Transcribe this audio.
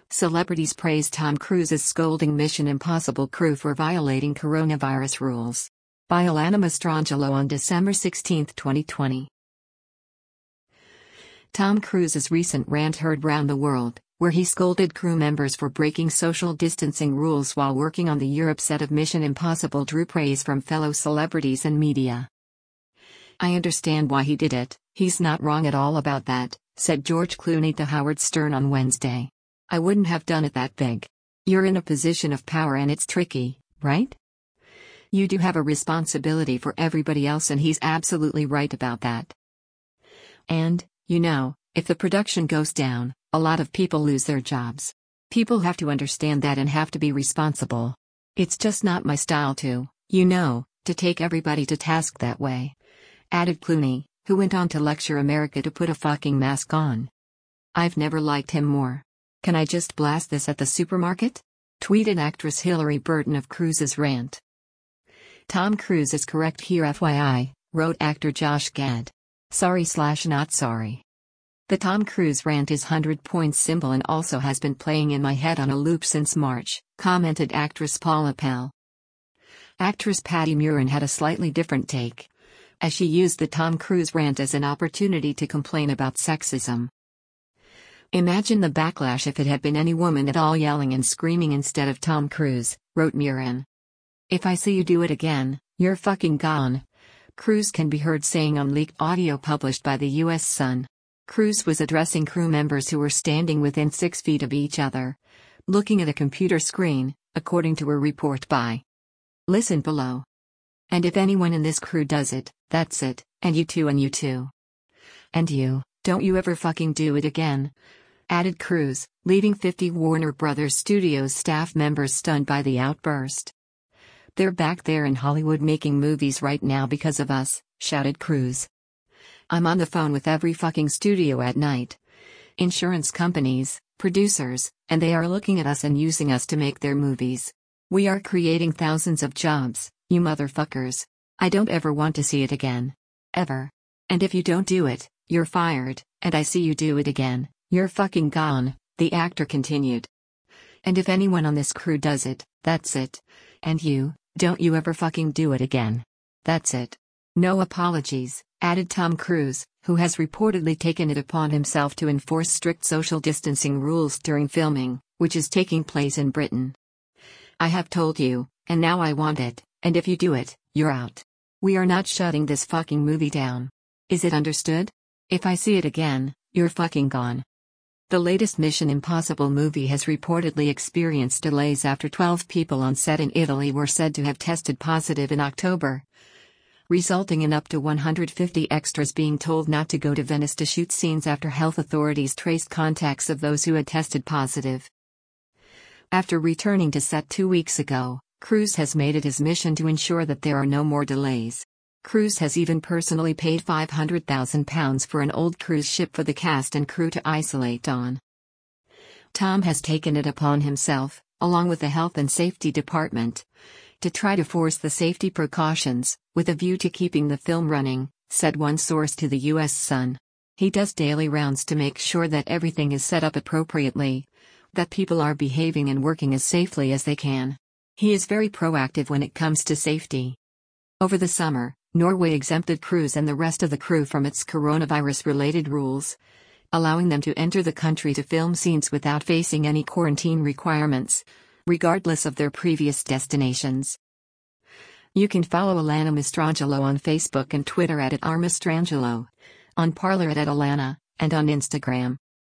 Celebrities praise Tom Cruise's scolding Mission Impossible crew for violating coronavirus rules. By Alana Mastrangelo on December 16, 2020. Tom Cruise's recent rant heard round the world, where he scolded crew members for breaking social distancing rules while working on the Europe set of Mission Impossible, drew praise from fellow celebrities and media. "I understand why he did it, he's not wrong at all about that," said George Clooney to Howard Stern on Wednesday. "I wouldn't have done it that big. You're in a position of power and it's tricky, right? You do have a responsibility for everybody else, and he's absolutely right about that. And, you know, if the production goes down, a lot of people lose their jobs. People have to understand that and have to be responsible. It's just not my style to take everybody to task that way," added Clooney, who went on to lecture America to put a fucking mask on. "I've never liked him more. Can I just blast this at the supermarket?" tweeted actress Hillary Burton of Cruise's rant. "Tom Cruise is correct here FYI," wrote actor Josh Gad. Sorry/not sorry. "The Tom Cruise rant is 100 points simple and also has been playing in my head on a loop since March," commented actress Paula Pell. Actress Patty Murin had a slightly different take, as she used the Tom Cruise rant as an opportunity to complain about sexism. "Imagine the backlash if it had been any woman at all yelling and screaming instead of Tom Cruise," wrote Murin. "If I see you do it again, you're fucking gone," Cruise can be heard saying on leaked audio published by the U.S. Sun. Cruise was addressing crew members who were standing within 6 feet of each other, looking at a computer screen, according to a report by Listen Below. "And if anyone in this crew does it, that's it, and you too, and you too. And you, don't you ever fucking do it again," added Cruise, leaving 50 Warner Brothers Studios staff members stunned by the outburst. "They're back there in Hollywood making movies right now because of us," shouted Cruise. "I'm on the phone with every fucking studio at night. Insurance companies, producers, and they are looking at us and using us to make their movies. We are creating thousands of jobs, you motherfuckers. I don't ever want to see it again. Ever. And if you don't do it, you're fired, and I see you do it again, you're fucking gone," the actor continued. "And if anyone on this crew does it, that's it. And you, don't you ever fucking do it again. That's it. No apologies," added Tom Cruise, who has reportedly taken it upon himself to enforce strict social distancing rules during filming, which is taking place in Britain. "I have told you, and now I want it, and if you do it, you're out. We are not shutting this fucking movie down. Is it understood? If I see it again, you're fucking gone." The latest Mission Impossible movie has reportedly experienced delays after 12 people on set in Italy were said to have tested positive in October, resulting in up to 150 extras being told not to go to Venice to shoot scenes after health authorities traced contacts of those who had tested positive. After returning to set 2 weeks ago, Cruise has made it his mission to ensure that there are no more delays. Cruise has even personally paid £500,000 for an old cruise ship for the cast and crew to isolate on. Tom has taken it upon himself, along with the Health and Safety Department, to try to force the safety precautions, with a view to keeping the film running, said one source to the U.S. Sun. He does daily rounds to make sure that everything is set up appropriately, that people are behaving and working as safely as they can. He is very proactive when it comes to safety. Over the summer, Norway exempted Cruise and the rest of the crew from its coronavirus-related rules, allowing them to enter the country to film scenes without facing any quarantine requirements, regardless of their previous destinations. You can follow Alana Mastrangelo on Facebook and Twitter at @rmastrangelo, on Parler at @Alana, and on Instagram